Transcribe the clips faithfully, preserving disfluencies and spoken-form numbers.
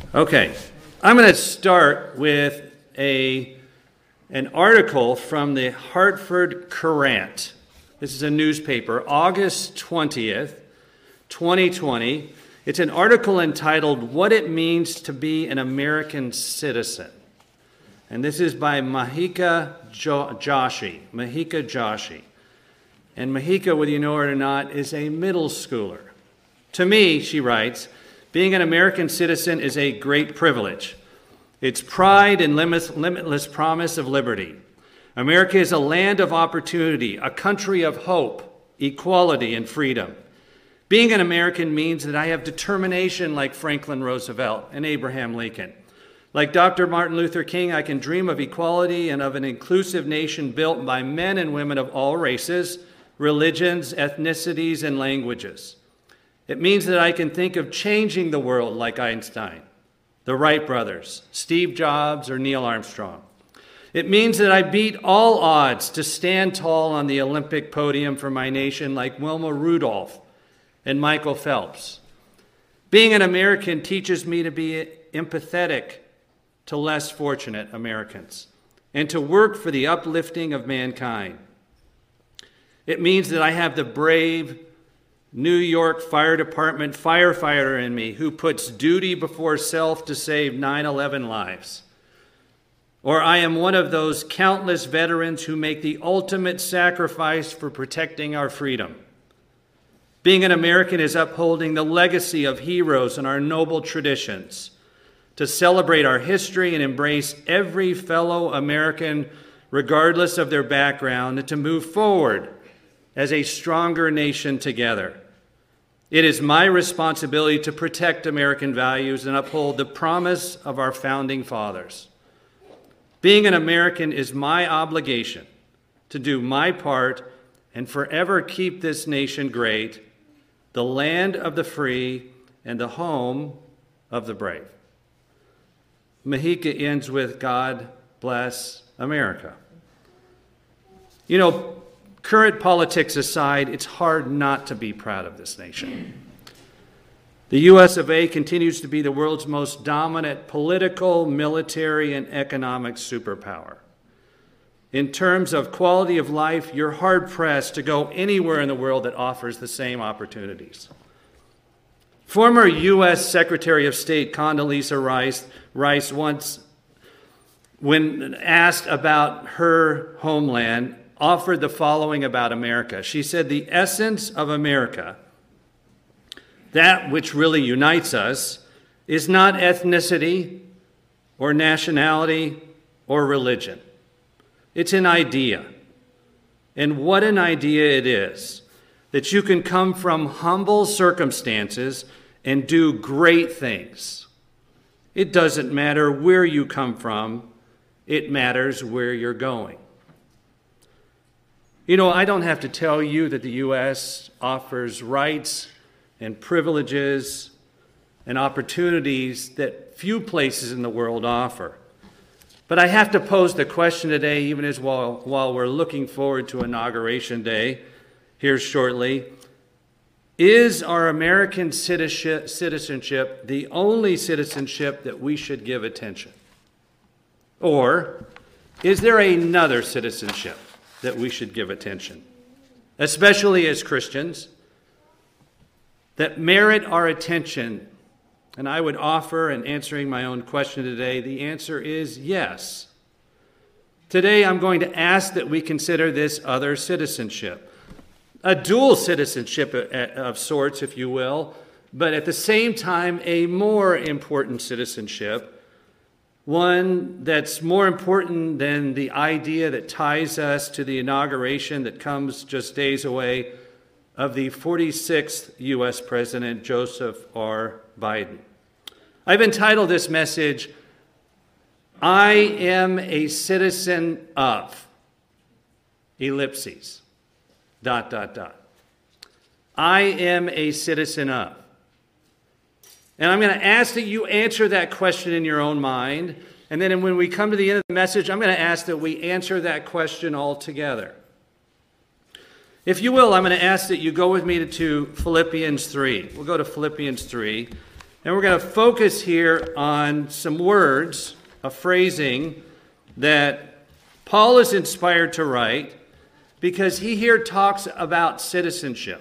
Okay, I'm going to start with a an article from the Hartford Courant. This is a newspaper, August twentieth, twenty twenty. It's an article entitled, "What It Means to Be an American Citizen." And this is by Mahika Joshi. Mahika Joshi. And Mahika, whether you know it or not, is a middle schooler. To me, she writes, being an American citizen is a great privilege. It's pride and limitless promise of liberty. America is a land of opportunity, a country of hope, equality, and freedom. Being an American means that I have determination like Franklin Roosevelt and Abraham Lincoln. Like Doctor Martin Luther King, I can dream of equality and of an inclusive nation built by men and women of all races, religions, ethnicities, and languages. It means that I can think of changing the world like Einstein, the Wright brothers, Steve Jobs, or Neil Armstrong. It means that I beat all odds to stand tall on the Olympic podium for my nation like Wilma Rudolph and Michael Phelps. Being an American teaches me to be empathetic to less fortunate Americans and to work for the uplifting of mankind. It means that I have the brave New York Fire Department firefighter in me who puts duty before self to save nine eleven lives. Or I am one of those countless veterans who make the ultimate sacrifice for protecting our freedom. Being an American is upholding the legacy of heroes and our noble traditions, to celebrate our history and embrace every fellow American regardless of their background, and to move forward as a stronger nation together. It is my responsibility to protect American values and uphold the promise of our founding fathers. Being an American is my obligation to do my part and forever keep this nation great, the land of the free and the home of the brave. Mahika ends with, God bless America. You know, current politics aside, it's hard not to be proud of this nation. The U S of A continues to be the world's most dominant political, military, and economic superpower. In terms of quality of life, you're hard-pressed to go anywhere in the world that offers the same opportunities. Former U S Secretary of State Condoleezza Rice, Rice once, when asked about her homeland, offered the following about America. She said, the essence of America, that which really unites us, is not ethnicity or nationality or religion. It's an idea. And what an idea it is, that you can come from humble circumstances and do great things. It doesn't matter where you come from, it matters where you're going. You know, I don't have to tell you that the U S offers rights and privileges and opportunities that few places in the world offer. But I have to pose the question today, even as while, while we're looking forward to Inauguration Day here shortly, is our American citizenship, citizenship the only citizenship that we should give attention? Or is there another citizenship that we should give attention, especially as Christians, that merit our attention? And I would offer, in answering my own question today, the answer is yes. Today I'm going to ask that we consider this other citizenship, a dual citizenship of sorts, if you will, but at the same time a more important citizenship, one that's more important than the idea that ties us to the inauguration that comes just days away of the forty-sixth U S President, Joseph R. Biden. I've entitled this message, I am a citizen of, ellipses, dot, dot, dot. I am a citizen of. And I'm going to ask that you answer that question in your own mind. And then when we come to the end of the message, I'm going to ask that we answer that question all together. If you will, I'm going to ask that you go with me to, to Philippians three. We'll go to Philippians three. And we're going to focus here on some words, a phrasing that Paul is inspired to write because he here talks about citizenship.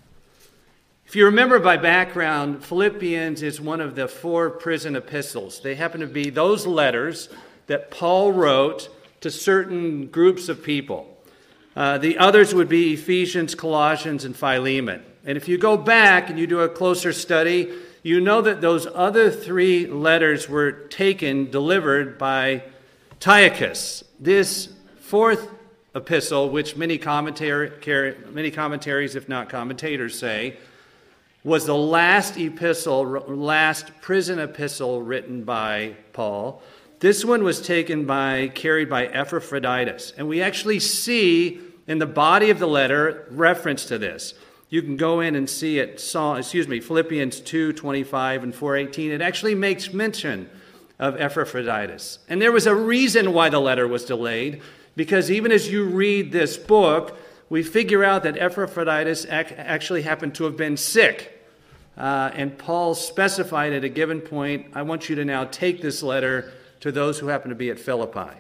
If you remember by background, Philippians is one of the four prison epistles. They happen to be those letters that Paul wrote to certain groups of people. Uh, the others would be Ephesians, Colossians, and Philemon. And if you go back and you do a closer study, you know that those other three letters were taken, delivered by Tychicus. This fourth epistle, which many commentary, many commentaries, if not commentators, say, was the last epistle, last prison epistle written by Paul. This one was taken by, carried by Epaphroditus. And we actually see in the body of the letter reference to this. You can go in and see it, excuse me, Philippians two twenty-five and four eighteen. It actually makes mention of Epaphroditus. And there was a reason why the letter was delayed, because even as you read this book, we figure out that Epaphroditus actually happened to have been sick. Uh, and Paul specified at a given point, I want you to now take this letter to those who happen to be at Philippi.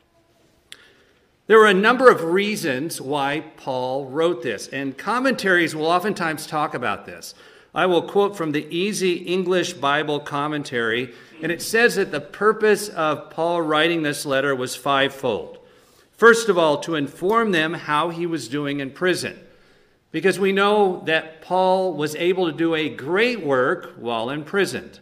There were a number of reasons why Paul wrote this, and commentaries will oftentimes talk about this. I will quote from the Easy English Bible Commentary, and it says that the purpose of Paul writing this letter was fivefold. First of all, to inform them how he was doing in prison, because we know that Paul was able to do a great work while imprisoned.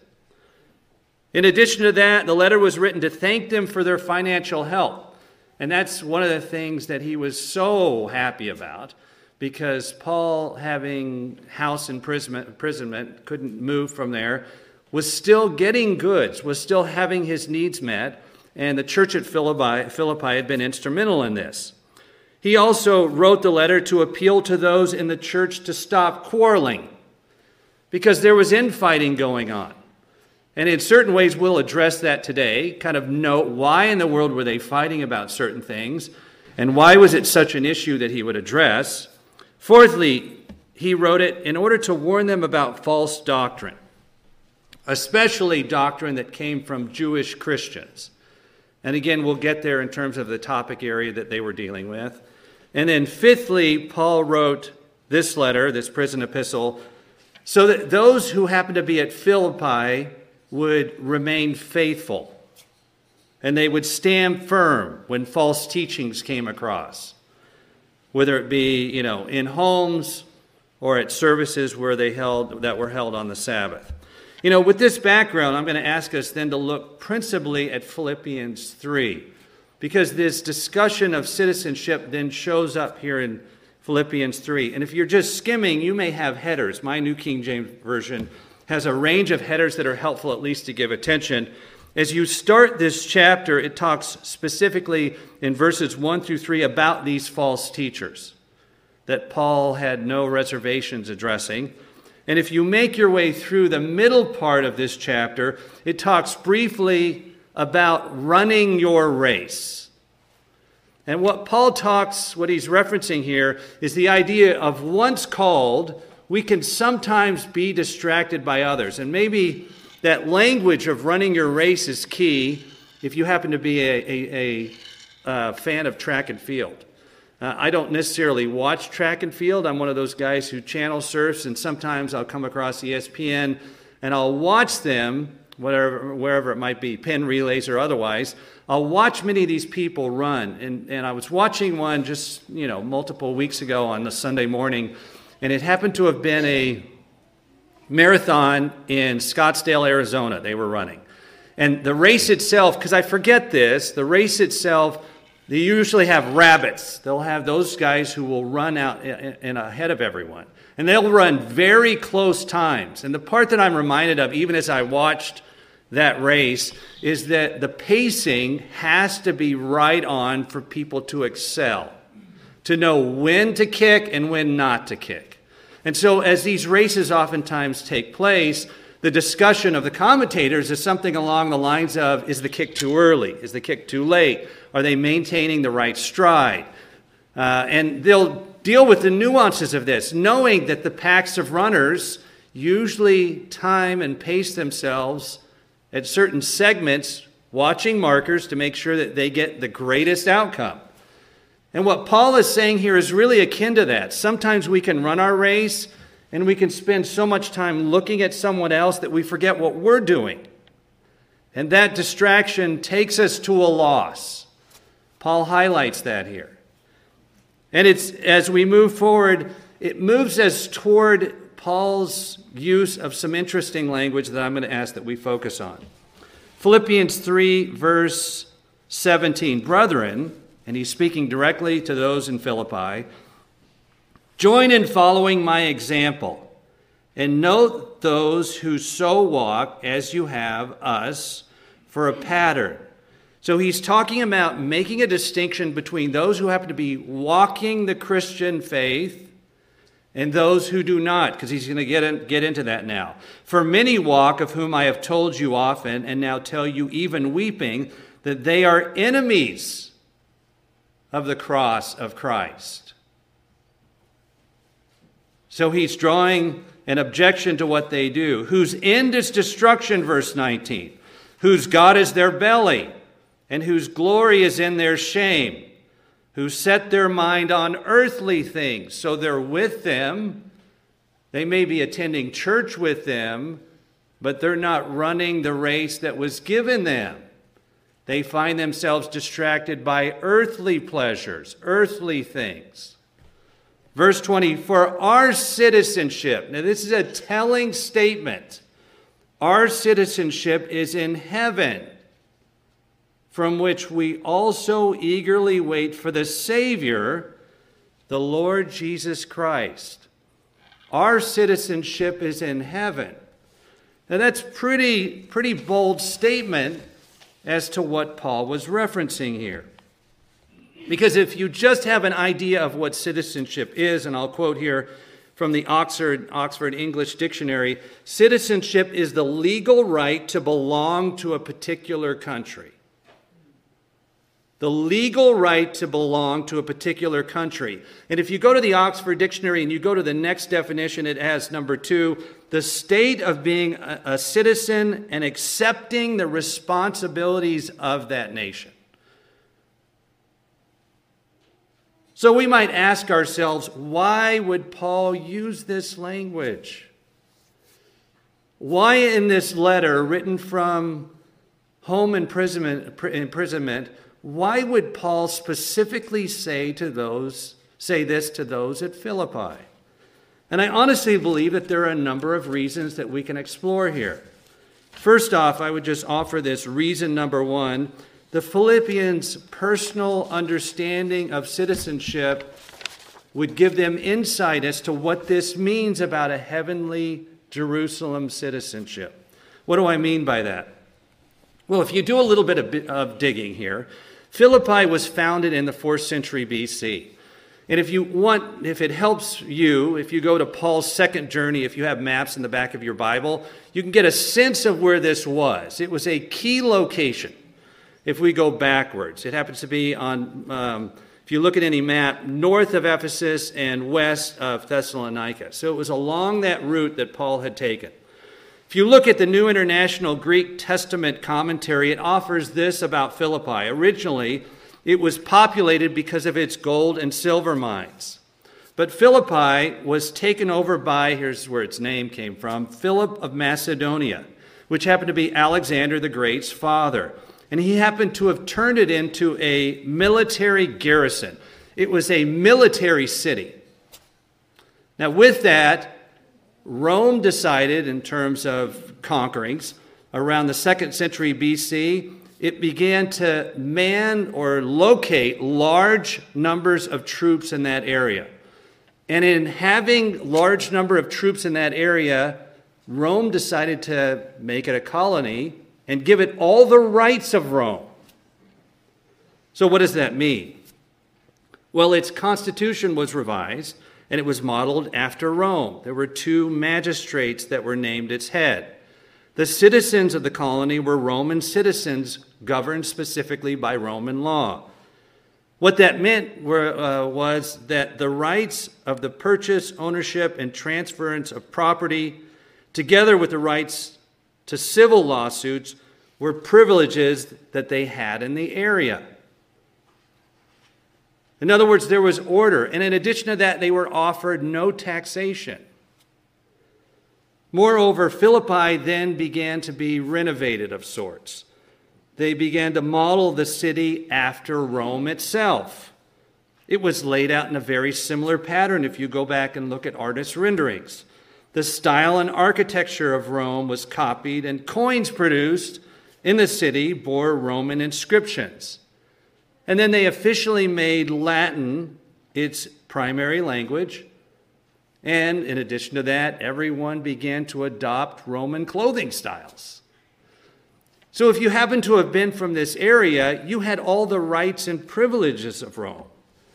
In addition to that, the letter was written to thank them for their financial help. And that's one of the things that he was so happy about, because Paul, having house imprisonment, imprisonment, couldn't move from there, was still getting goods, was still having his needs met, and the church at Philippi, Philippi had been instrumental in this. He also wrote the letter to appeal to those in the church to stop quarreling, because there was infighting going on. And in certain ways, we'll address that today, kind of note why in the world were they fighting about certain things, and why was it such an issue that he would address. Fourthly, he wrote it in order to warn them about false doctrine, especially doctrine that came from Jewish Christians. And again, we'll get there in terms of the topic area that they were dealing with. And then fifthly, Paul wrote this letter, this prison epistle, so that those who happen to be at Philippi would remain faithful, and they would stand firm when false teachings came across, whether it be, you know, in homes or at services where they held that were held on the Sabbath. You know, with this background, I'm going to ask us then to look principally at Philippians three, because this discussion of citizenship then shows up here in Philippians three. And if you're just skimming, you may have headers. My New King James Version has a range of headers that are helpful at least to give attention. As you start this chapter, it talks specifically in verses one through three about these false teachers that Paul had no reservations addressing. And if you make your way through the middle part of this chapter, it talks briefly about running your race. And what Paul talks, what he's referencing here, is the idea of once called, we can sometimes be distracted by others. And maybe that language of running your race is key if you happen to be a, a, a, a fan of track and field. Uh, I don't necessarily watch track and field. I'm one of those guys who channel surfs, and sometimes I'll come across E S P N and I'll watch them, whatever, wherever it might be, Penn relays or otherwise. I'll watch many of these people run. And, and I was watching one just, you know, multiple weeks ago on the Sunday morning, and it happened to have been a marathon in Scottsdale, Arizona they were running. And the race itself, because I forget this, the race itself, they usually have rabbits. They'll have those guys who will run out in, in ahead of everyone. And they'll run very close times. And the part that I'm reminded of, even as I watched that race, is that the pacing has to be right on for people to excel, to know when to kick and when not to kick. And so as these races oftentimes take place, the discussion of the commentators is something along the lines of, is the kick too early? Is the kick too late? Are they maintaining the right stride? Uh, and they'll deal with the nuances of this, knowing that the packs of runners usually time and pace themselves at certain segments, watching markers to make sure that they get the greatest outcome. And what Paul is saying here is really akin to that. Sometimes we can run our race and we can spend so much time looking at someone else that we forget what we're doing. And that distraction takes us to a loss. Paul highlights that here. And it's as we move forward, it moves us toward Paul's use of some interesting language that I'm going to ask that we focus on. Philippians three, verse seventeen. Brethren, and he's speaking directly to those in Philippi, join in following my example, and note those who so walk as you have us for a pattern. So he's talking about making a distinction between those who happen to be walking the Christian faith and those who do not, because he's going to get in, get into that now. For many walk, of whom I have told you often, and now tell you even weeping, that they are enemies of the cross of Christ. So he's drawing an objection to what they do. Whose end is destruction, verse nineteen. Whose God is their belly, and whose glory is in their shame. Who set their mind on earthly things. So they're with them. They may be attending church with them, but they're not running the race that was given them. They find themselves distracted by earthly pleasures, earthly things. Verse twenty, for our citizenship, now this is a telling statement. Our citizenship is in heaven, from which we also eagerly wait for the Savior, the Lord Jesus Christ. Our citizenship is in heaven. Now that's pretty, pretty bold statement as to what Paul was referencing here. Because if you just have an idea of what citizenship is, and I'll quote here from the Oxford, Oxford English Dictionary, citizenship is the legal right to belong to a particular country. The legal right to belong to a particular country. And if you go to the Oxford Dictionary and you go to the next definition, it has number two, the state of being a, a citizen and accepting the responsibilities of that nation. So we might ask ourselves, why would Paul use this language? Why in this letter written from home imprisonment, imprisonment why would Paul specifically say to those, say this to those at Philippi? And I honestly believe that there are a number of reasons that we can explore here. First off, I would just offer this reason number one. The Philippians' personal understanding of citizenship would give them insight as to what this means about a heavenly Jerusalem citizenship. What do I mean by that? Well, if you do a little bit of, of digging here, Philippi was founded in the fourth century B C. And if you want, if it helps you, if you go to Paul's second journey, if you have maps in the back of your Bible, you can get a sense of where this was. It was a key location. If we go backwards, it happens to be on, um, if you look at any map, north of Ephesus and west of Thessalonica. So it was along that route that Paul had taken. If you look at the New International Greek Testament commentary, it offers this about Philippi. Originally, it was populated because of its gold and silver mines. But Philippi was taken over by, here's where its name came from, Philip of Macedonia, which happened to be Alexander the Great's father. And he happened to have turned it into a military garrison. It was a military city. Now with that, Rome decided, in terms of conquerings, around the second century B C, it began to man or locate large numbers of troops in that area. And in having large number of troops in that area, Rome decided to make it a colony and give it all the rights of Rome. So what does that mean? Well, its constitution was revised, and it was modeled after Rome. There were two magistrates that were named its head. The citizens of the colony were Roman citizens governed specifically by Roman law. What that meant were, uh, was that the rights of the purchase, ownership, and transference of property together with the rights to civil lawsuits, were privileges that they had in the area. In other words, there was order, and in addition to that, they were offered no taxation. Moreover, Philippi then began to be renovated of sorts. They began to model the city after Rome itself. It was laid out in a very similar pattern if you go back and look at artist renderings. The style and architecture of Rome was copied, and coins produced in the city bore Roman inscriptions. And then they officially made Latin its primary language. And in addition to that, everyone began to adopt Roman clothing styles. So if you happen to have been from this area, you had all the rights and privileges of Rome.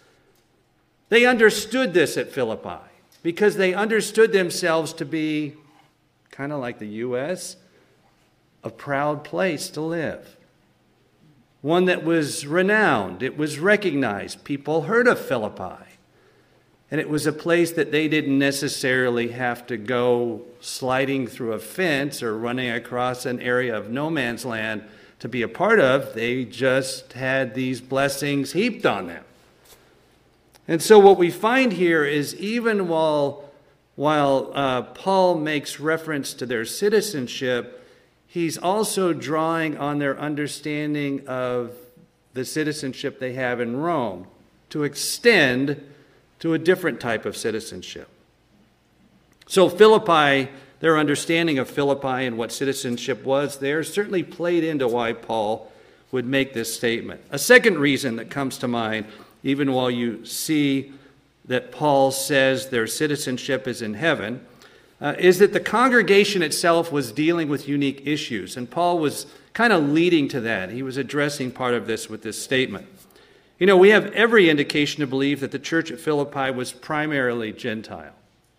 They understood this at Philippi because they understood themselves to be, kind of like the U S, a proud place to live. One that was renowned. It was recognized. People heard of Philippi. And it was a place that they didn't necessarily have to go sliding through a fence or running across an area of no man's land to be a part of. They just had these blessings heaped on them. And so what we find here is even while, while uh, Paul makes reference to their citizenship, he's also drawing on their understanding of the citizenship they have in Rome to extend to a different type of citizenship. So Philippi, their understanding of Philippi and what citizenship was there certainly played into why Paul would make this statement. A second reason that comes to mind, even while you see that Paul says their citizenship is in heaven, uh, is that the congregation itself was dealing with unique issues. And Paul was kind of leading to that. He was addressing part of this with this statement. You know, we have every indication to believe that the church at Philippi was primarily Gentile.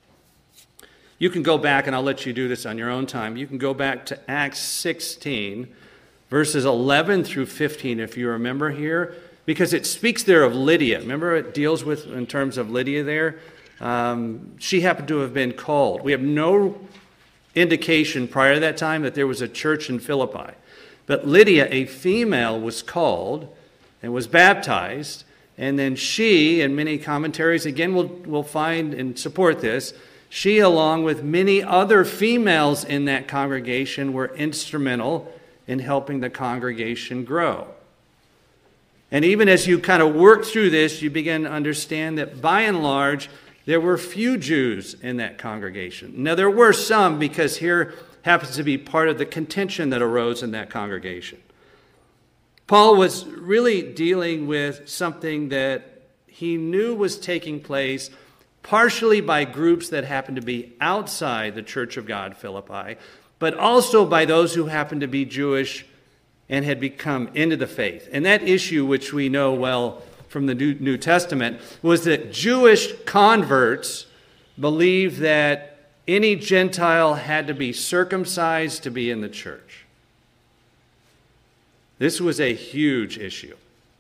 You can go back, and I'll let you do this on your own time. You can go back to Acts sixteen, verses eleven through fifteen, if you remember here, because it speaks there of Lydia. Remember it deals with, in terms of Lydia there? Um, she happened to have been called. We have no indication prior to that time that there was a church in Philippi. But Lydia, a female, was called and was baptized, and then she, and many commentaries, again, will will find and support this, she, along with many other females in that congregation, were instrumental in helping the congregation grow. And even as you kind of work through this, you begin to understand that by and large, there were few Jews in that congregation. Now, there were some, because here happens to be part of the contention that arose in that congregation. Paul was really dealing with something that he knew was taking place partially by groups that happened to be outside the Church of God, Philippi, but also by those who happened to be Jewish and had become into the faith. And that issue, which we know well from the New, New Testament, was that Jewish converts believed that any Gentile had to be circumcised to be in the church. This was a huge issue.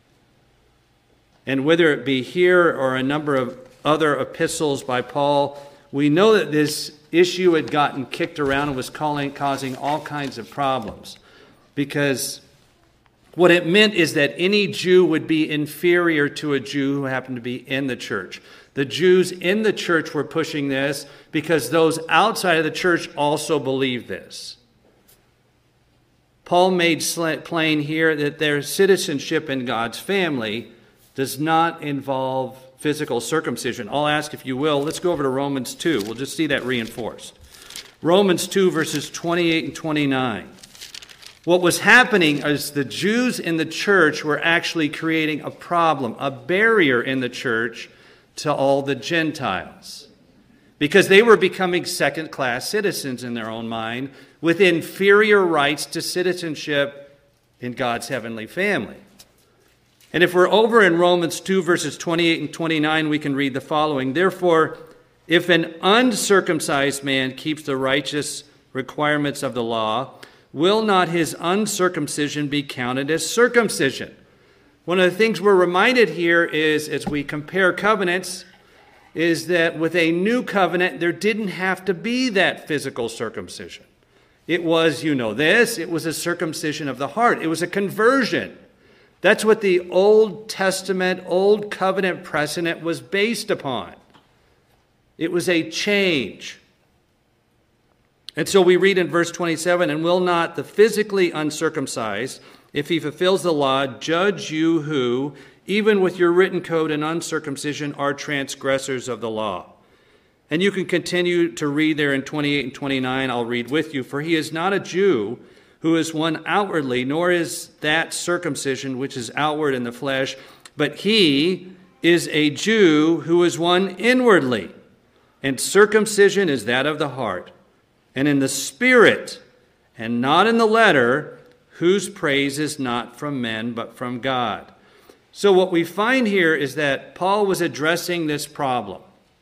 And whether it be here or a number of other epistles by Paul, we know that this issue had gotten kicked around and was calling, causing all kinds of problems. Because what it meant is that any Jew would be inferior to a Jew who happened to be in the church. The Jews in the church were pushing this because those outside of the church also believed this. Paul made plain here that their citizenship in God's family does not involve physical circumcision. I'll ask, if you will, let's go over to Romans two. We'll just see that reinforced. Romans two, verses twenty-eight and twenty-nine. What was happening is the Jews in the church were actually creating a problem, a barrier in the church to all the Gentiles, because they were becoming second-class citizens in their own mind with inferior rights to citizenship in God's heavenly family. And if we're over in Romans two, verses twenty-eight and twenty-nine, we can read the following. Therefore, if an uncircumcised man keeps the righteous requirements of the law, will not his uncircumcision be counted as circumcision? One of the things we're reminded here is, as we compare covenants, is that with a new covenant, there didn't have to be that physical circumcision. It was, you know this, it was a circumcision of the heart. It was a conversion. That's what the Old Testament, Old Covenant precedent was based upon. It was a change. And so we read in verse twenty-seven, and will not the physically uncircumcised, if he fulfills the law, judge you who, even with your written code and uncircumcision, are transgressors of the law. And you can continue to read there in twenty-eight and twenty-nine. I'll read with you. For he is not a Jew who is one outwardly, nor is that circumcision which is outward in the flesh, but he is a Jew who is one inwardly. And circumcision is that of the heart, and in the spirit, and not in the letter, whose praise is not from men, but from God. So what we find here is that Paul was addressing this problem.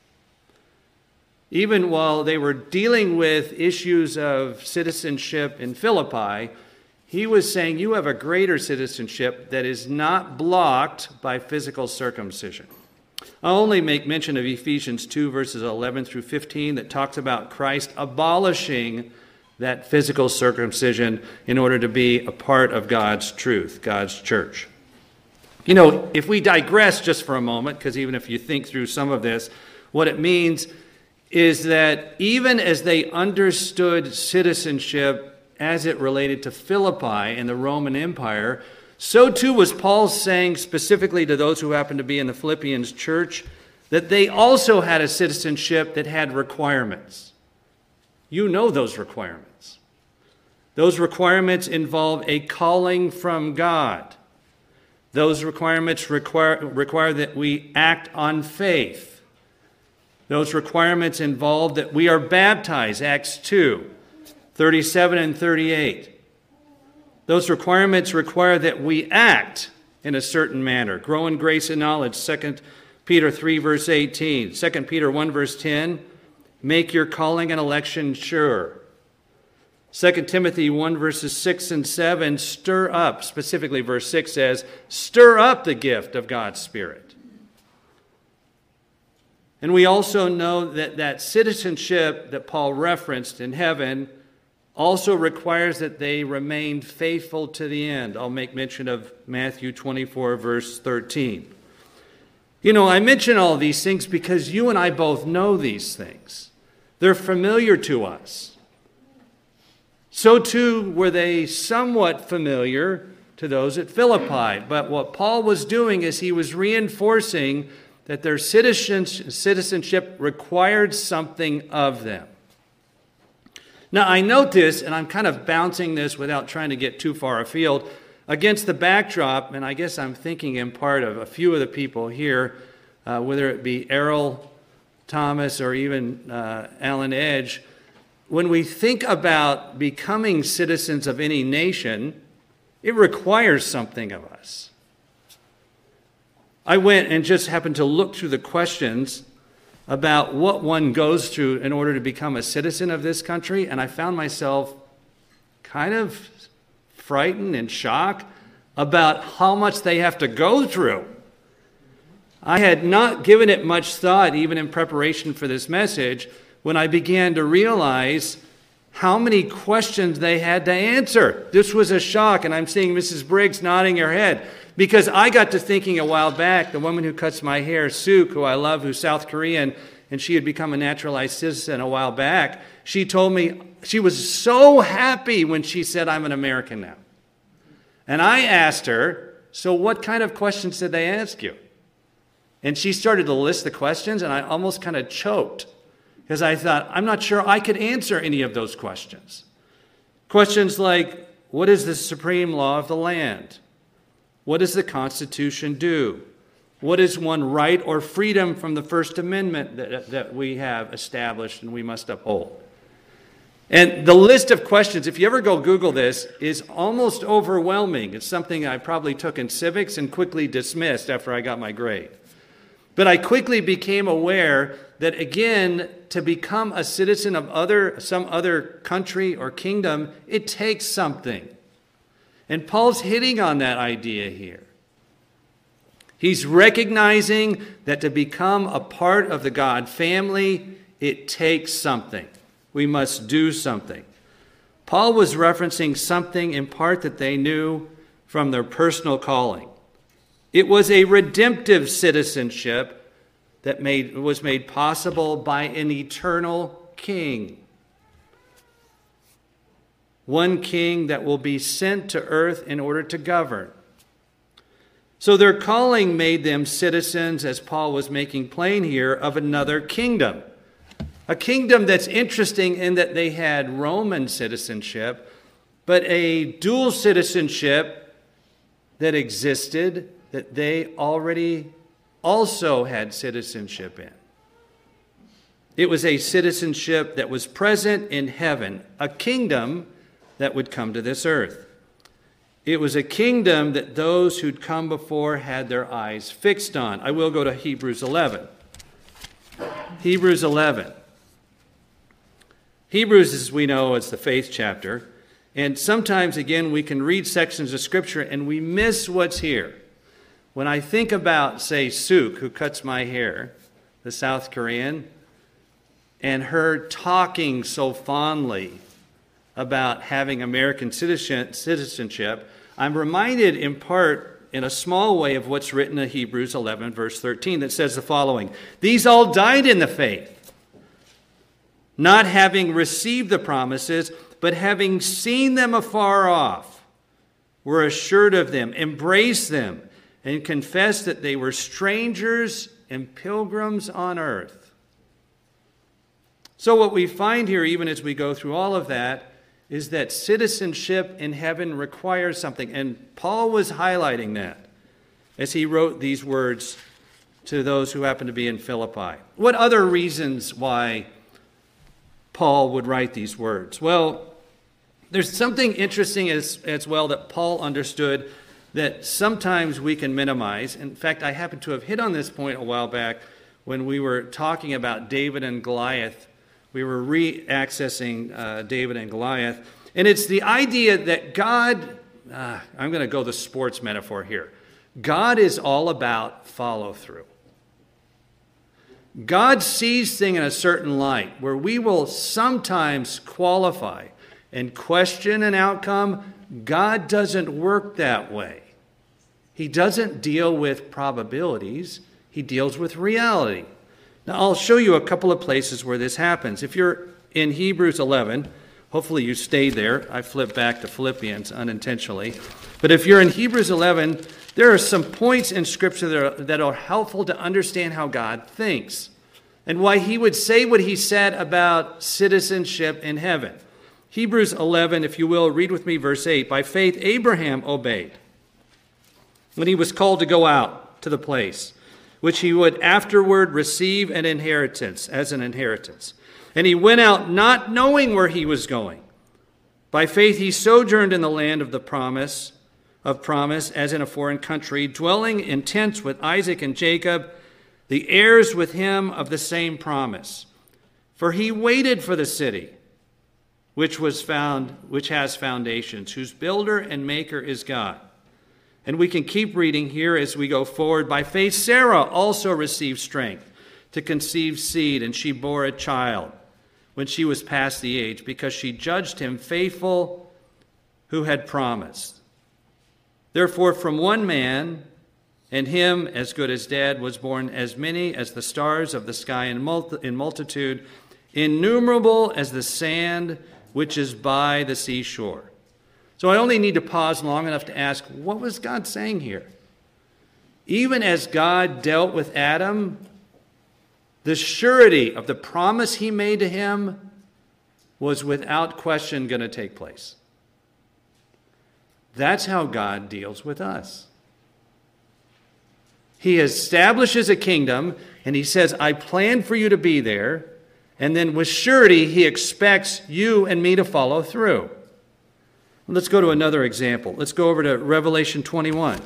Even while they were dealing with issues of citizenship in Philippi, he was saying you have a greater citizenship that is not blocked by physical circumcision. I'll only make mention of Ephesians two, verses eleven through fifteen, that talks about Christ abolishing that physical circumcision in order to be a part of God's truth, God's church. You know, if we digress just for a moment, because even if you think through some of this, what it means is that even as they understood citizenship as it related to Philippi and the Roman Empire, so too was Paul saying specifically to those who happened to be in the Philippians church that they also had a citizenship that had requirements. You know those requirements. Those requirements involve a calling from God. Those requirements require, require that we act on faith. Those requirements involve that we are baptized, Acts two, thirty-seven and thirty-eight. Those requirements require that we act in a certain manner. Grow in grace and knowledge, Second Peter three, verse eighteen. Second Peter one, verse ten, make your calling and election sure. Second Timothy one, verses six and seven, stir up, specifically verse six says, stir up the gift of God's Spirit. And we also know that that citizenship that Paul referenced in heaven also requires that they remain faithful to the end. I'll make mention of Matthew twenty-four, verse thirteen. You know, I mention all these things because you and I both know these things. They're familiar to us. So too were they somewhat familiar to those at Philippi. But what Paul was doing is he was reinforcing that their citizenship required something of them. Now, I note this, and I'm kind of bouncing this without trying to get too far afield, against the backdrop, and I guess I'm thinking in part of a few of the people here, uh, whether it be Errol Thomas or even uh, Alan Edge. When we think about becoming citizens of any nation, it requires something of us. I went and just happened to look through the questions about what one goes through in order to become a citizen of this country, and I found myself kind of frightened and shocked about how much they have to go through. I had not given it much thought, even in preparation for this message, when I began to realize how many questions they had to answer. This was a shock, and I'm seeing Missus Briggs nodding her head. Because I got to thinking a while back, the woman who cuts my hair, Suk, who I love, who's South Korean, and she had become a naturalized citizen a while back, she told me she was so happy when she said, I'm an American now. And I asked her, so what kind of questions did they ask you? And she started to list the questions, and I almost kind of choked because I thought, I'm not sure I could answer any of those questions. Questions like, what is the supreme law of the land? What does the Constitution do? What is one right or freedom from the First Amendment that, that we have established and we must uphold? And the list of questions, if you ever go Google this, is almost overwhelming. It's something I probably took in civics and quickly dismissed after I got my grade. But I quickly became aware that, again, to become a citizen of other some other country or kingdom, it takes something. And Paul's hitting on that idea here. He's recognizing that to become a part of the God family, it takes something. We must do something. Paul was referencing something in part that they knew from their personal calling. It was a redemptive citizenship that made, was made possible by an eternal king. One king that will be sent to earth in order to govern. So their calling made them citizens, as Paul was making plain here, of another kingdom. A kingdom that's interesting in that they had Roman citizenship, but a dual citizenship that existed that they already also had citizenship in. It was a citizenship that was present in heaven, a kingdom that would come to this earth. It was a kingdom that those who'd come before had their eyes fixed on. I will go to Hebrews eleven. Hebrews eleven. Hebrews, as we know, is the faith chapter. And sometimes, again, we can read sections of Scripture and we miss what's here. When I think about, say, Suk, who cuts my hair, the South Korean, and her talking so fondly about having American citizenship, I'm reminded in part, in a small way, of what's written in Hebrews eleven, verse thirteen, that says the following: These all died in the faith, not having received the promises, but having seen them afar off, were assured of them, embraced them, and confessed that they were strangers and pilgrims on earth. So what we find here, even as we go through all of that, is that citizenship in heaven requires something. And Paul was highlighting that as he wrote these words to those who happen to be in Philippi. What other reasons why Paul would write these words? Well, there's something interesting as, as well that Paul understood that sometimes we can minimize. In fact, I happen to have hit on this point a while back when we were talking about David and Goliath. We were re-accessing uh, David and Goliath. And it's the idea that God, uh, I'm going to go the sports metaphor here. God is all about follow-through. God sees things in a certain light where we will sometimes qualify and question an outcome. God doesn't work that way. He doesn't deal with probabilities. He deals with reality. Now, I'll show you a couple of places where this happens. If you're in Hebrews eleven, hopefully you stayed there. I flipped back to Philippians unintentionally. But if you're in Hebrews eleven, there are some points in Scripture that are, that are helpful to understand how God thinks and why he would say what he said about citizenship in heaven. Hebrews eleven, if you will, read with me verse eight. By faith, Abraham obeyed when he was called to go out to the place which he would afterward receive an inheritance, as an inheritance. And he went out not knowing where he was going. By faith he sojourned in the land of the promise, of promise, as in a foreign country, dwelling in tents with Isaac and Jacob, the heirs with him of the same promise. For he waited for the city, which was found, which has foundations, whose builder and maker is God. And we can keep reading here as we go forward. By faith, Sarah also received strength to conceive seed, and she bore a child when she was past the age, because she judged him faithful who had promised. Therefore, from one man, and him as good as dead, was born as many as the stars of the sky in multitude, innumerable as the sand which is by the seashore. So I only need to pause long enough to ask, what was God saying here? Even as God dealt with Adam, the surety of the promise he made to him was without question going to take place. That's how God deals with us. He establishes a kingdom, and he says, I plan for you to be there. And then with surety, he expects you and me to follow through. Let's go to another example. Let's go over to Revelation twenty-one.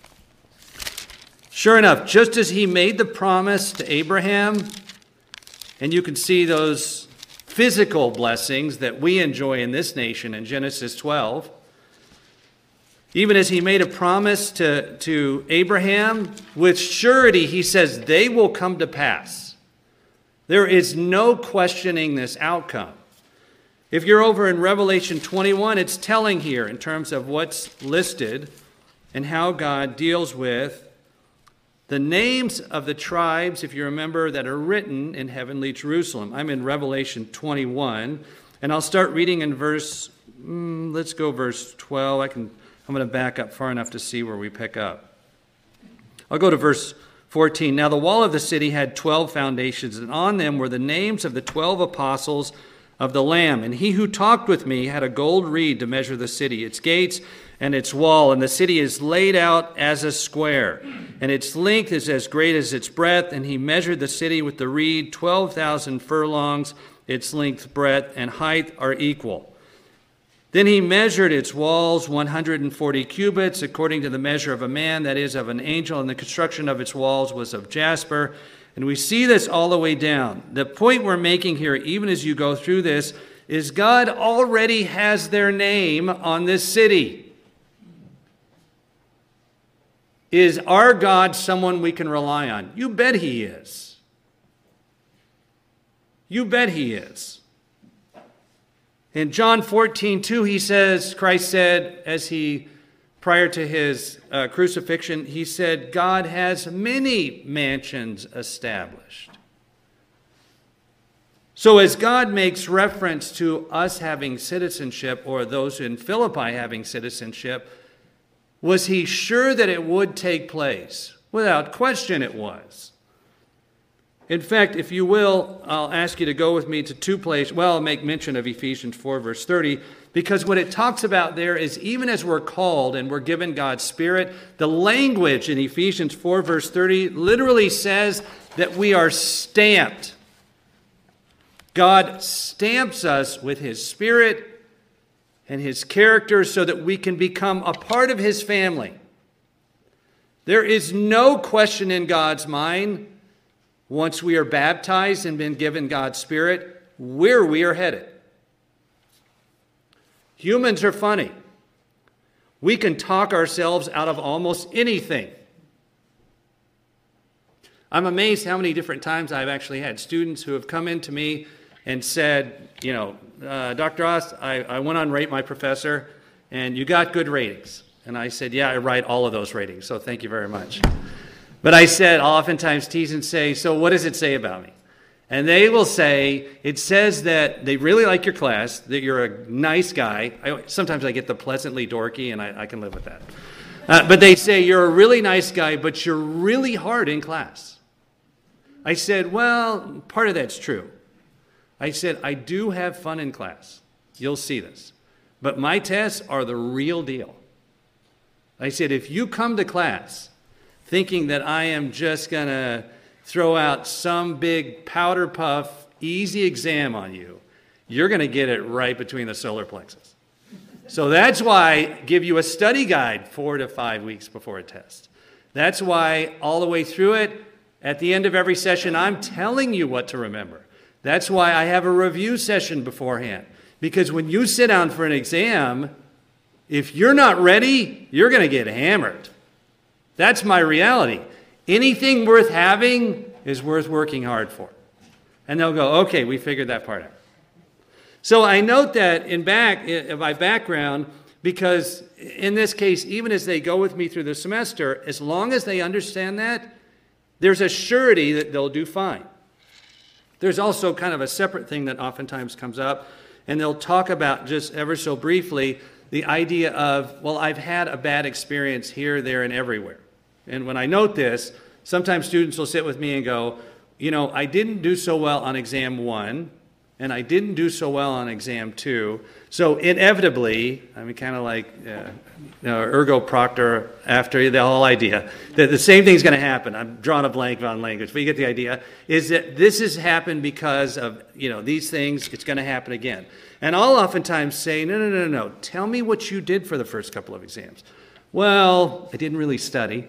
Sure enough, just as he made the promise to Abraham, and you can see those physical blessings that we enjoy in this nation in Genesis twelve, Even as he made a promise to, to Abraham, with surety he says they will come to pass. There is no questioning this outcome. If you're over in Revelation twenty-one, it's telling here in terms of what's listed and how God deals with the names of the tribes, if you remember, that are written in heavenly Jerusalem. I'm in Revelation twenty-one, and I'll start reading in verse, mm, let's go verse twelve. I can, I'm going to back up far enough to see where we pick up. I'll go to verse fourteen. Now the wall of the city had twelve foundations, and on them were the names of the twelve apostles of the Lamb. And he who talked with me had a gold reed to measure the city, its gates and its wall. And the city is laid out as a square, and its length is as great as its breadth. And he measured the city with the reed, twelve thousand furlongs. Its length, breadth, and height are equal. Then he measured its walls one hundred forty cubits, according to the measure of a man, that is, of an angel. And the construction of its walls was of jasper. And we see this all the way down. The point we're making here, even as you go through this, is God already has their name on this city. Is our God someone we can rely on? You bet he is. You bet he is. In John fourteen two, he says, Christ said, as he, prior to his uh, crucifixion, he said, God has many mansions established. So as God makes reference to us having citizenship, or those in Philippi having citizenship, was he sure that it would take place? Without question it was. In fact, if you will, I'll ask you to go with me to two places. Well, I'll make mention of Ephesians four, verse thirty, because what it talks about there is even as we're called and we're given God's Spirit, the language in Ephesians four, verse thirty literally says that we are stamped. God stamps us with his Spirit and his character so that we can become a part of his family. There is no question in God's mind, once we are baptized and been given God's Spirit, where we are headed. Humans are funny. We can talk ourselves out of almost anything. I'm amazed how many different times I've actually had students who have come in to me and said, you know, uh, Doctor Oss, I, I went on Rate My Professor, and you got good ratings. And I said, yeah, I write all of those ratings, so thank you very much. But I said, I'll oftentimes tease and say, so what does it say about me? And they will say, it says that they really like your class, that you're a nice guy. I, sometimes I get the pleasantly dorky, and I, I can live with that. Uh, but they say, you're a really nice guy, but you're really hard in class. I said, well, part of that's true. I said, I do have fun in class. You'll see this. But my tests are the real deal. I said, if you come to class thinking that I am just going to throw out some big powder puff, easy exam on you, you're going to get it right between the solar plexus. So that's why I give you a study guide four to five weeks before a test. That's why all the way through it, at the end of every session, I'm telling you what to remember. That's why I have a review session beforehand. Because when you sit down for an exam, if you're not ready, you're going to get hammered. That's my reality. Anything worth having is worth working hard for. And they'll go, okay, we figured that part out. So I note that in back in my background, because in this case, even as they go with me through the semester, as long as they understand that, there's a surety that they'll do fine. There's also kind of a separate thing that oftentimes comes up, and they'll talk about just ever so briefly the idea of, well, I've had a bad experience here, there, and everywhere. And when I note this, sometimes students will sit with me and go, you know, I didn't do so well on exam one, and I didn't do so well on exam two. So inevitably, I mean, kind of like uh, you know, ergo proctor after the whole idea, that the same thing's going to happen. I'm drawing a blank on language, but you get the idea, is that this has happened because of, you know, these things, it's going to happen again. And I'll oftentimes say, no, no, no, no, tell me what you did for the first couple of exams. Well, I didn't really study.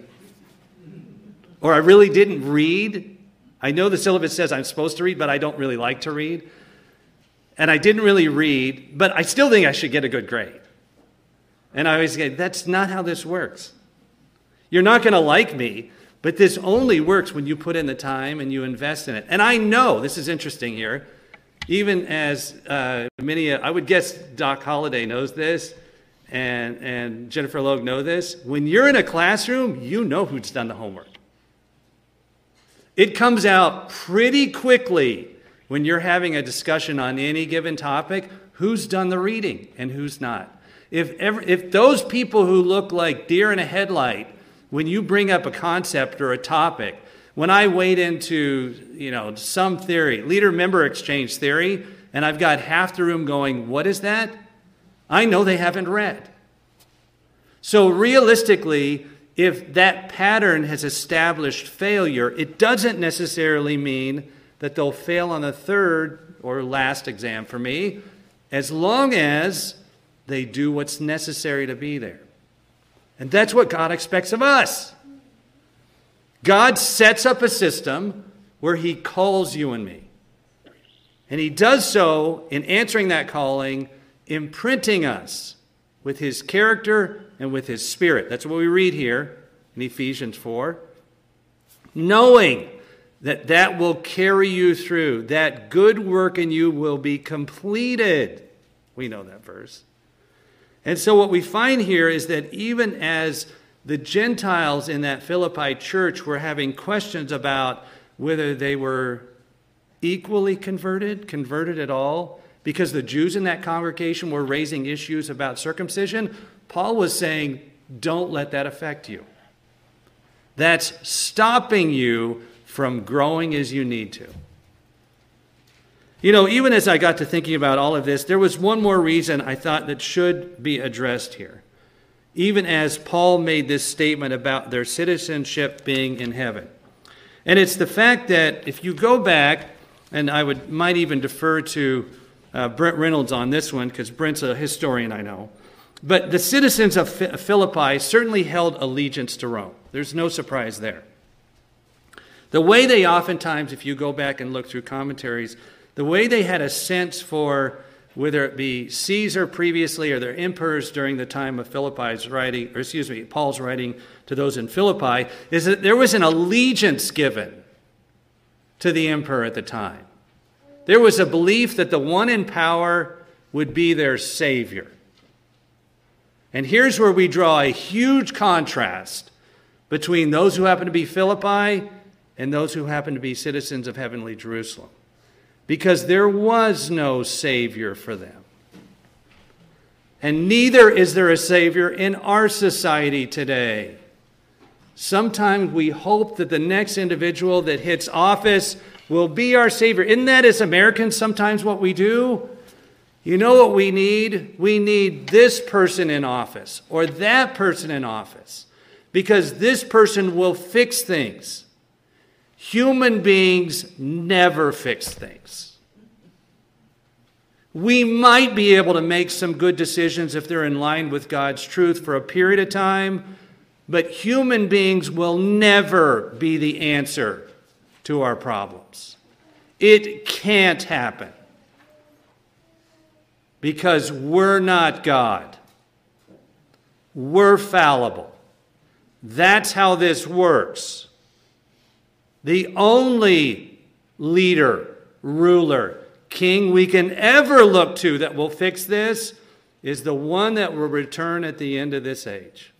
Or I really didn't read. I know the syllabus says I'm supposed to read, but I don't really like to read. And I didn't really read, but I still think I should get a good grade. And I always say, that's not how this works. You're not going to like me, but this only works when you put in the time and you invest in it. And I know, this is interesting here, even as uh, many, I would guess Doc Holliday knows this, and, and Jennifer Logue know this. When you're in a classroom, you know who's done the homework. It comes out pretty quickly when you're having a discussion on any given topic, who's done the reading and who's not. If ever, if those people who look like deer in a headlight, when you bring up a concept or a topic, when I wade into, you know, some theory, leader-member exchange theory, and I've got half the room going, what is that? I know they haven't read. So realistically, if that pattern has established failure, it doesn't necessarily mean that they'll fail on the third or last exam for me, as long as they do what's necessary to be there. And that's what God expects of us. God sets up a system where he calls you and me. And he does so in answering that calling, imprinting us with his character and with his spirit. That's what we read here in Ephesians four. Knowing that that will carry you through, that good work in you will be completed. We know that verse. And so what we find here is that even as the Gentiles in that Philippi church were having questions about whether they were equally converted, converted at all, because the Jews in that congregation were raising issues about circumcision, Paul was saying, don't let that affect you. That's stopping you from growing as you need to. You know, even as I got to thinking about all of this, there was one more reason I thought that should be addressed here. Even as Paul made this statement about their citizenship being in heaven. And it's the fact that if you go back, and I would might even defer to uh, Brent Reynolds on this one, because Brent's a historian, I know. But the citizens of Philippi certainly held allegiance to Rome. There's no surprise there. The way they oftentimes, if you go back and look through commentaries, the way they had a sense for whether it be Caesar previously or their emperors during the time of Philippi's writing, or excuse me, Paul's writing to those in Philippi, is that there was an allegiance given to the emperor at the time. There was a belief that the one in power would be their savior. And here's where we draw a huge contrast between those who happen to be Philippi and those who happen to be citizens of heavenly Jerusalem. Because there was no Savior for them. And neither is there a Savior in our society today. Sometimes we hope that the next individual that hits office will be our Savior. Isn't that as Americans sometimes what we do? You know what we need? We need this person in office or that person in office. Because this person will fix things. Human beings never fix things. We might be able to make some good decisions if they're in line with God's truth for a period of time, but human beings will never be the answer to our problems. It can't happen because we're not God. We're fallible. That's how this works. The only leader, ruler, king we can ever look to that will fix this is the one that will return at the end of this age.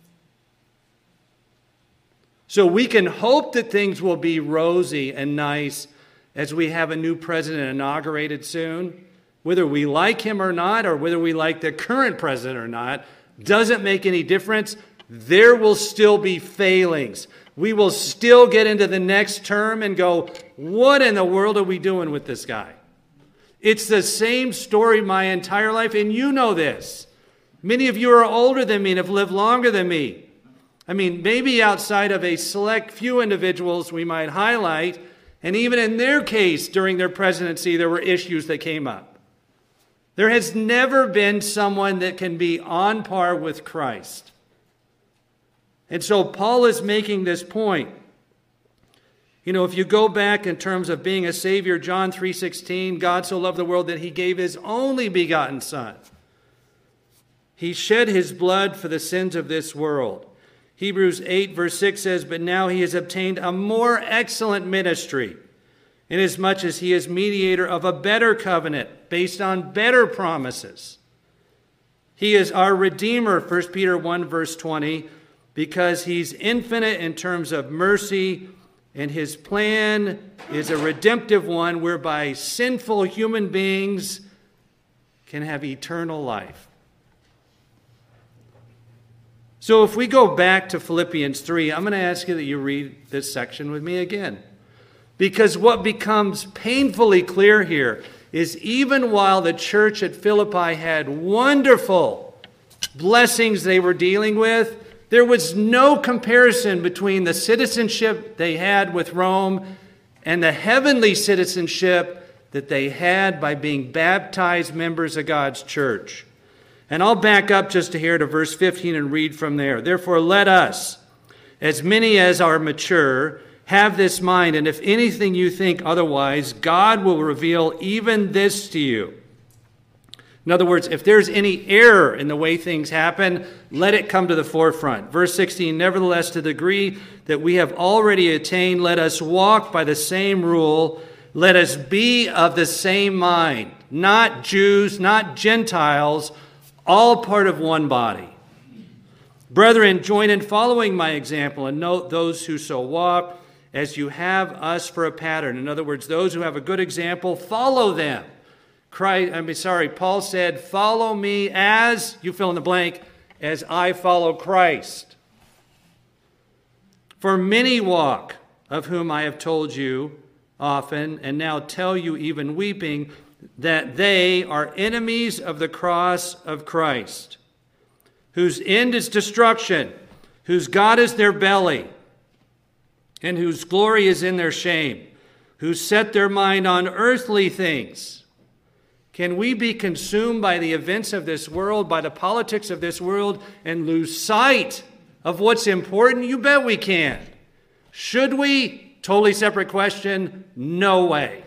So we can hope that things will be rosy and nice as we have a new president inaugurated soon. Whether we like him or not, or whether we like the current president or not, doesn't make any difference. There will still be failings. We will still get into the next term and go, what in the world are we doing with this guy? It's the same story my entire life, and you know this. Many of you are older than me and have lived longer than me. I mean, maybe outside of a select few individuals we might highlight, and even in their case during their presidency, there were issues that came up. There has never been someone that can be on par with Christ. And so Paul is making this point. You know, if you go back in terms of being a Savior, John three sixteen, God so loved the world that he gave his only begotten Son. He shed his blood for the sins of this world. Hebrews eight verse six says, but now he has obtained a more excellent ministry, inasmuch as he is mediator of a better covenant based on better promises. He is our Redeemer, First Peter one verse twenty, because he's infinite in terms of mercy, and his plan is a redemptive one whereby sinful human beings can have eternal life. So if we go back to Philippians three, I'm going to ask you that you read this section with me again. Because what becomes painfully clear here is even while the church at Philippi had wonderful blessings they were dealing with, there was no comparison between the citizenship they had with Rome and the heavenly citizenship that they had by being baptized members of God's church. And I'll back up just to here to verse fifteen and read from there. Therefore, let us, as many as are mature, have this mind, and if anything you think otherwise, God will reveal even this to you. In other words, if there's any error in the way things happen, let it come to the forefront. Verse sixteen, nevertheless, to the degree that we have already attained, let us walk by the same rule. Let us be of the same mind, not Jews, not Gentiles, all part of one body. Brethren, join in following my example and note those who so walk as you have us for a pattern. In other words, those who have a good example, follow them. Christ, I mean, sorry, Paul said, follow me as, you fill in the blank, as I follow Christ. For many walk, of whom I have told you often, and now tell you even weeping, that they are enemies of the cross of Christ, whose end is destruction, whose God is their belly, and whose glory is in their shame, who set their mind on earthly things. Can we be consumed by the events of this world, by the politics of this world, and lose sight of what's important? You bet we can. Should we? Totally separate question. No way.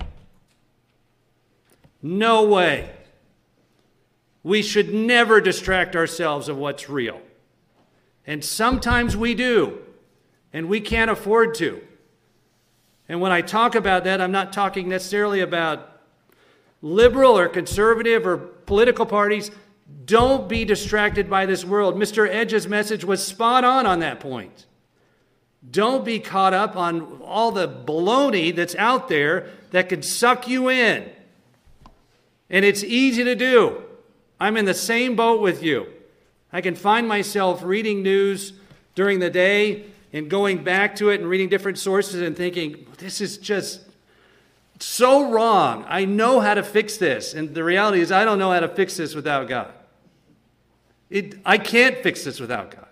No way. We should never distract ourselves of what's real. And sometimes we do, and we can't afford to. And when I talk about that, I'm not talking necessarily about liberal or conservative or political parties. Don't be distracted by this world. Mister Edge's message was spot on on that point. Don't be caught up on all the baloney that's out there that could suck you in. And it's easy to do. I'm in the same boat with you. I can find myself reading news during the day and going back to it and reading different sources and thinking, this is just so wrong. I know how to fix this. And the reality is I don't know how to fix this without God. It, I can't fix this without God.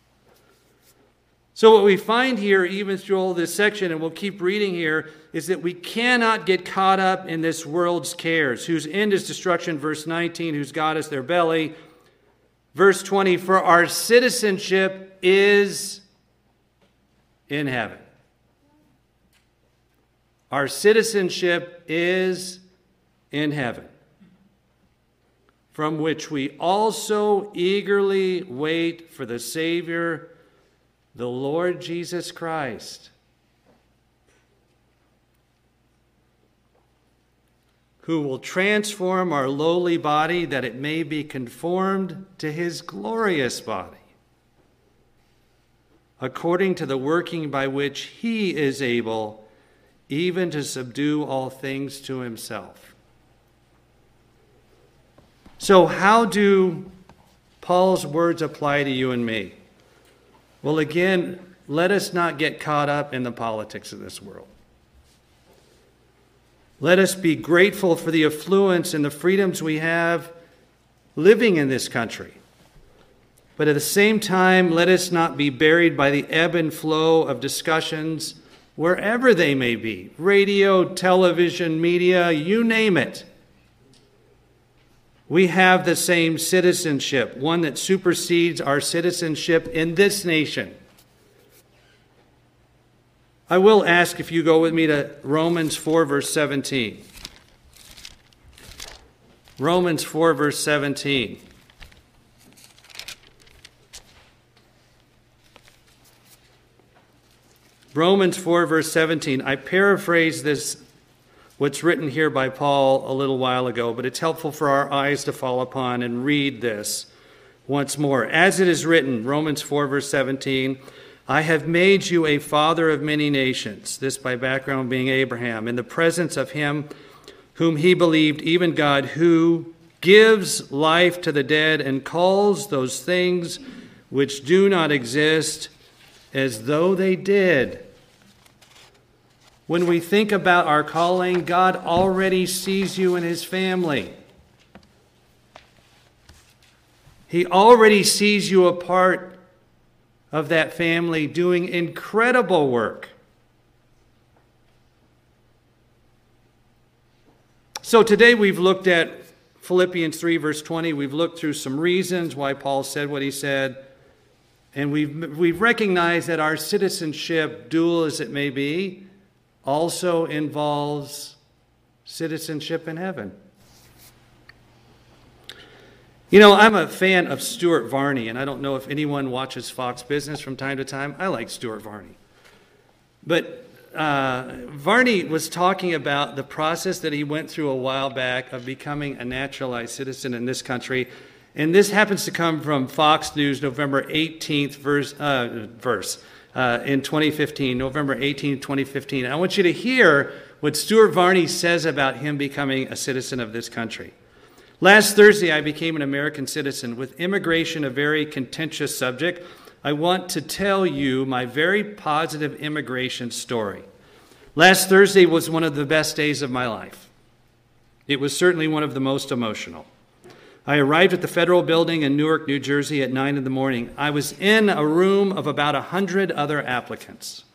So what we find here, even through all this section, and we'll keep reading here, is that we cannot get caught up in this world's cares, whose end is destruction, verse nineteen, whose God is their belly. Verse twenty, for our citizenship is in heaven. Our citizenship is in heaven, from which we also eagerly wait for the Savior, the Lord Jesus Christ, who will transform our lowly body that it may be conformed to his glorious body, according to the working by which he is able even to subdue all things to himself. So how do Paul's words apply to you and me? Well, again, let us not get caught up in the politics of this world. Let us be grateful for the affluence and the freedoms we have living in this country. But at the same time, let us not be buried by the ebb and flow of discussions wherever they may be. Radio, television, media, you name it. We have the same citizenship, one that supersedes our citizenship in this nation. I will ask if you go with me to Romans four, verse seventeen. Romans four, verse seventeen. Romans four, verse seventeen. I paraphrase this, what's written here by Paul a little while ago, but it's helpful for our eyes to fall upon and read this once more. As it is written, Romans four, verse seventeen, I have made you a father of many nations, this by background being Abraham, in the presence of him whom he believed, even God, who gives life to the dead and calls those things which do not exist as though they did. When we think about our calling, God already sees you and his family. He already sees you a part of that family doing incredible work. So today we've looked at Philippians three, verse twenty. We've looked through some reasons why Paul said what he said. And we've, we've recognized that our citizenship, dual as it may be, also involves citizenship in heaven. You know, I'm a fan of Stuart Varney, and I don't know if anyone watches Fox Business from time to time. I like Stuart Varney. But uh, Varney was talking about the process that he went through a while back of becoming a naturalized citizen in this country. And this happens to come from Fox News, November eighteenth, verse, uh, verse uh, in twenty fifteen, November eighteenth, twenty fifteen. I want you to hear what Stuart Varney says about him becoming a citizen of this country. Last Thursday, I became an American citizen. With immigration a very contentious subject, I want to tell you my very positive immigration story. Last Thursday was one of the best days of my life. It was certainly one of the most emotional. I arrived at the federal building in Newark, New Jersey at nine in the morning. I was in a room of about one hundred other applicants.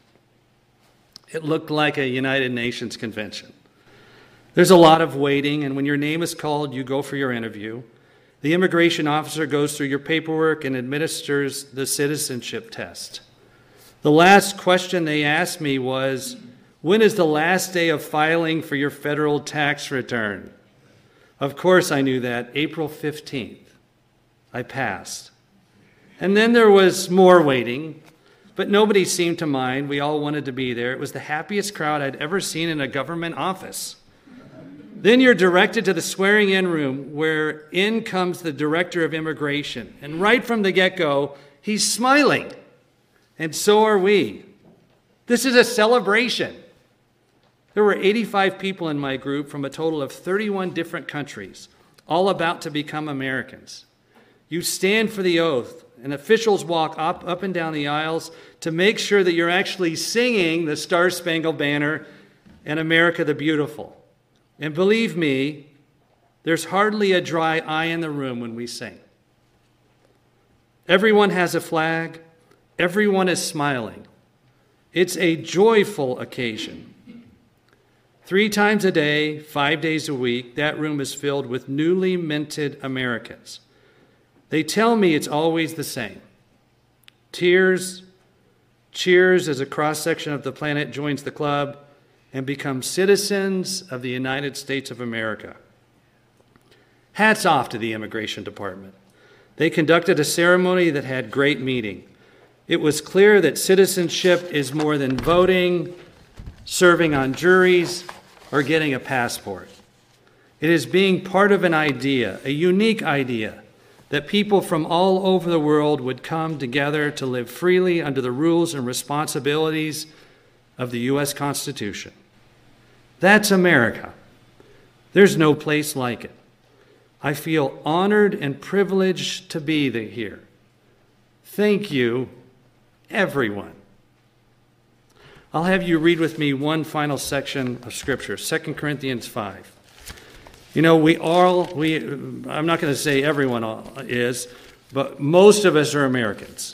It looked like a United Nations convention. There's a lot of waiting, and when your name is called, you go for your interview. The immigration officer goes through your paperwork and administers the citizenship test. The last question they asked me was, when is the last day of filing for your federal tax return? Of course I knew that, April fifteenth. I passed. And then there was more waiting, but nobody seemed to mind. We all wanted to be there. It was the happiest crowd I'd ever seen in a government office. Then you're directed to the swearing-in room where in comes the director of immigration. And right from the get-go, he's smiling. And so are we. This is a celebration. There were eighty-five people in my group from a total of thirty-one different countries, all about to become Americans. You stand for the oath, and officials walk up, up and down the aisles to make sure that you're actually singing the Star-Spangled Banner and America the Beautiful. And believe me, there's hardly a dry eye in the room when we sing. Everyone has a flag. Everyone is smiling. It's a joyful occasion. Three times a day, five days a week, that room is filled with newly minted Americans. They tell me it's always the same. Tears, cheers as a cross-section of the planet joins the club and becomes citizens of the United States of America. Hats off to the Immigration Department. They conducted a ceremony that had great meaning. It was clear that citizenship is more than voting, serving on juries, or getting a passport. It is being part of an idea, a unique idea, that people from all over the world would come together to live freely under the rules and responsibilities of the U S Constitution. That's America. There's no place like it. I feel honored and privileged to be here. Thank you, everyone. I'll have you read with me one final section of Scripture, Second Corinthians five. You know, we all, we, I'm not going to say everyone is, but most of us are Americans.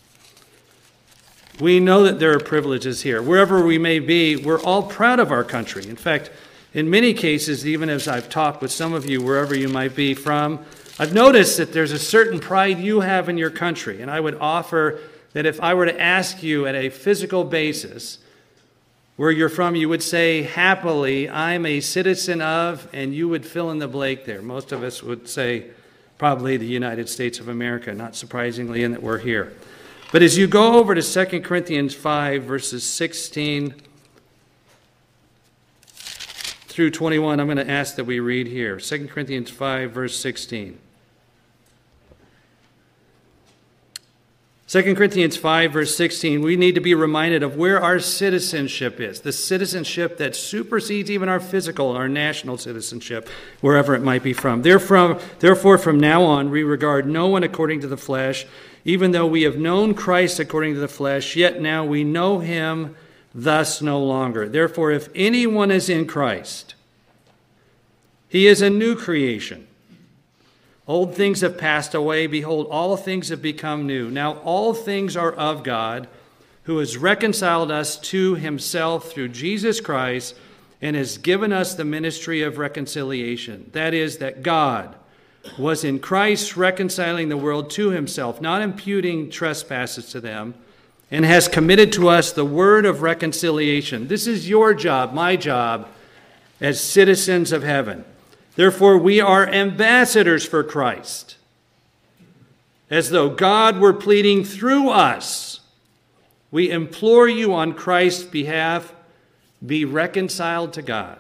We know that there are privileges here. Wherever we may be, we're all proud of our country. In fact, in many cases, even as I've talked with some of you, wherever you might be from, I've noticed that there's a certain pride you have in your country. And I would offer that if I were to ask you at a physical basis where you're from, you would say, happily, I'm a citizen of, and you would fill in the blank there. Most of us would say probably the United States of America, not surprisingly, in that we're here. But as you go over to Second Corinthians five, verses sixteen through twenty-one, I'm going to ask that we read here. Second Corinthians five, verse sixteen. Second Corinthians five, verse sixteen, we need to be reminded of where our citizenship is, the citizenship that supersedes even our physical, our national citizenship, wherever it might be from. Therefore, therefore, from now on, we regard no one according to the flesh. Even though we have known Christ according to the flesh, yet now we know him thus no longer. Therefore, if anyone is in Christ, he is a new creation. Old things have passed away. Behold, all things have become new. Now all things are of God, who has reconciled us to himself through Jesus Christ and has given us the ministry of reconciliation. That is, that God was in Christ reconciling the world to himself, not imputing trespasses to them, and has committed to us the word of reconciliation. This is your job, my job, as citizens of heaven. Therefore, we are ambassadors for Christ, as though God were pleading through us. We implore you on Christ's behalf, be reconciled to God.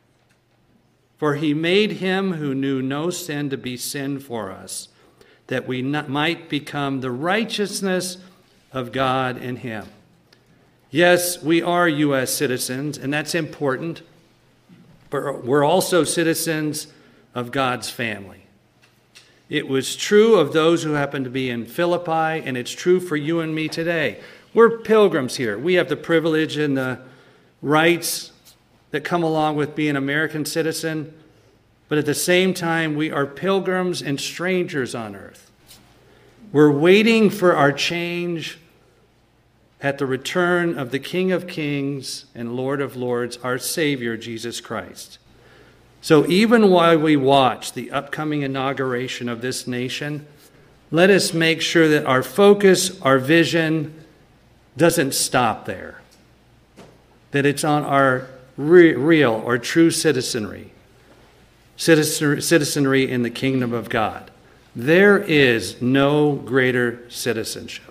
For he made him who knew no sin to be sin for us, that we not, might become the righteousness of God in him. Yes, we are U S citizens, and that's important. But we're also citizens of God's family. It was true of those who happened to be in Philippi, and it's true for you and me today. We're pilgrims here. We have the privilege and the rights that come along with being an American citizen, but at the same time, we are pilgrims and strangers on earth. We're waiting for our change at the return of the King of Kings and Lord of Lords, our Savior, Jesus Christ. So even while we watch the upcoming inauguration of this nation, let us make sure that our focus, our vision, doesn't stop there. That it's on our re- real or true citizenry, citizen- citizenry in the kingdom of God. There is no greater citizenship.